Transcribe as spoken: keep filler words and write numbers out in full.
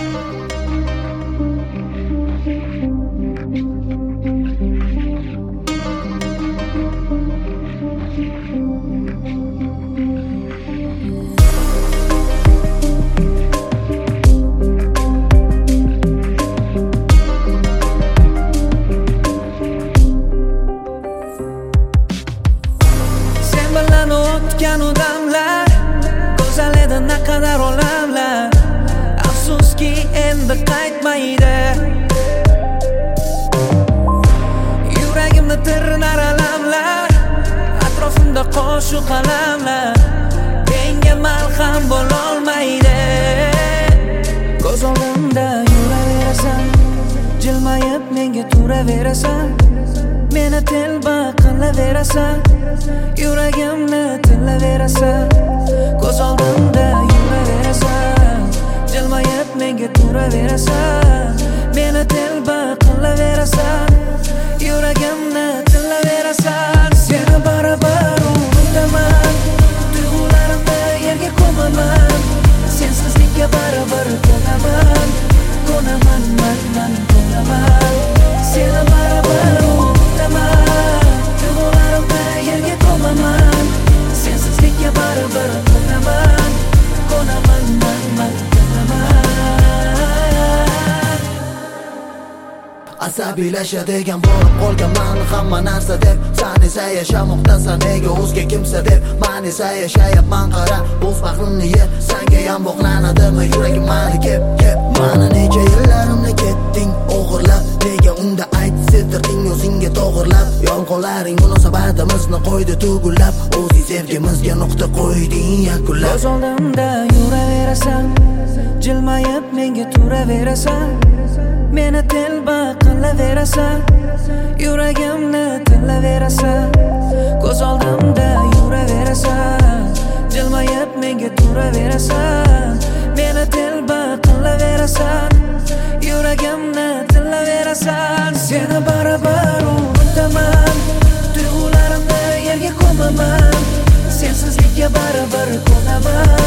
o'tgan odamlar go'zal edi naqadar olamlar, afsuski endi qaytmaydi. Yuragimni tirnar alamlar, atrofimda qo'shu qalamlar, menga malham bo'lolmaydi. Ko'z oldimda yuraverasan, jilmayib menga turaverasan, meni telba qilaverasan, yuragimni tilaverasan. Ko'z oldimda yuraverasan, jilmayib menga turaverasan, meni telba qilaverasan, yuragimni tilaverasan. Seni barabar unutaman, tuyg'ularimni yerga ko'maman, sensizlikka barabar ko'naman, ko'naman, man, man, ko'naman. Seni barabar unutaman, tuyg'ularimni yerga ko'maman, sensizlikka barabar ko'naman, ko'naman, man, man, ko'naman. Asabiylashadigan bo'lib qolganman hamma narsa deb. San esa yashamoqdasan nega o'zga kimsa deb. Men esa yashayapman qara o'z baxtimni yer. Senga ham bog'lanadimi yuragim mani kep kep. Mana necha yillarimni ketding o'g'irlab, nega unda ayt sevdirding o'zingga to'g'irlab. Yolg'onlaring munosabatimizni qo'ydi tugullab, o'zing sevgimizga nuqta qo'yding yakunlab. Ko'z oldimda yuraverasan, jilmayib menga turaverasan, meni telba qilaverasan, yuragimni tilaverasan. Ko'z oldimda yuraverasan, jilmayib menga turaverasan, meni telba qilaverasan, yuragimni tilaverasan. Seni barabar unutaman, tuyg'ularimni yerga ko'maman, sensizlikka barabar ko'naman,